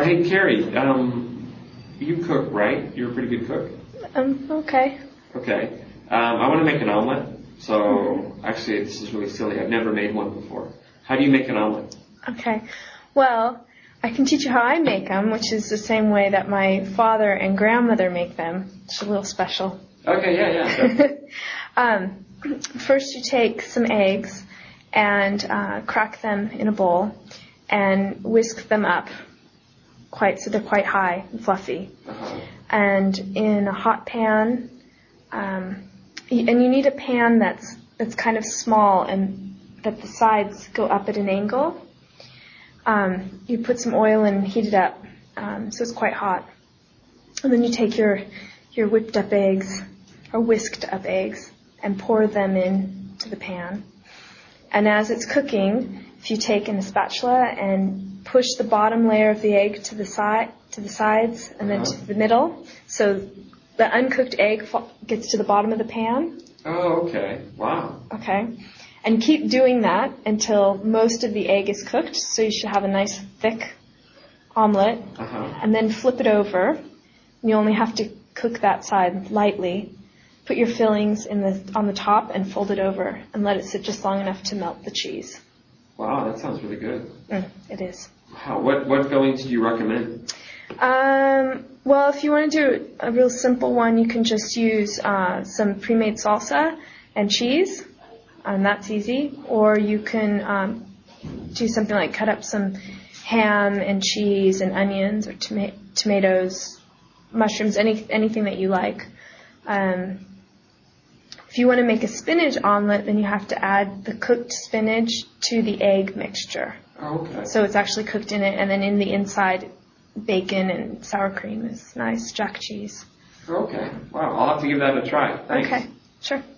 Hey, Carrie, you cook, right? You're a pretty good cook. Okay. Okay. I want to make an omelet. So, actually, this is really silly. I've never made one before. How do you make an omelet? Okay. Well, I can teach you how I make them, which is the same way that my father and grandmother make them. It's a little special. Okay, yeah. First, you take some eggs and crack them in a bowl and whisk them up so they're quite high and fluffy. Uh-huh. And in a hot pan, and you need a pan that's kind of small and that the sides go up at an angle. You put some oil and heat it up so it's quite hot. And then you take your whipped up eggs or whisked up eggs and pour them into the pan. And as it's cooking, if you take in a spatula and push the bottom layer of the egg to the sides and then to the middle, so the uncooked egg gets to the bottom of the pan. Oh, okay. Wow. Okay. And keep doing that until most of the egg is cooked, so you should have a nice thick omelet. Uh-huh. And then flip it over. You only have to cook that side lightly. Put your fillings on the top and fold it over and let it sit just long enough to melt the cheese. Wow, that sounds really good. It is. Wow. What fillings do you recommend? Well, if you want to do a real simple one, you can just use some pre-made salsa and cheese. That's easy. Or you can do something like cut up some ham and cheese and onions or tomatoes, mushrooms, anything that you like. If you want to make a spinach omelet, then you have to add the cooked spinach to the egg mixture. Oh, okay. So it's actually cooked in it, and then in the inside, bacon and sour cream is nice, jack cheese. Okay. Wow, I'll have to give that a try. Thanks. Okay, sure.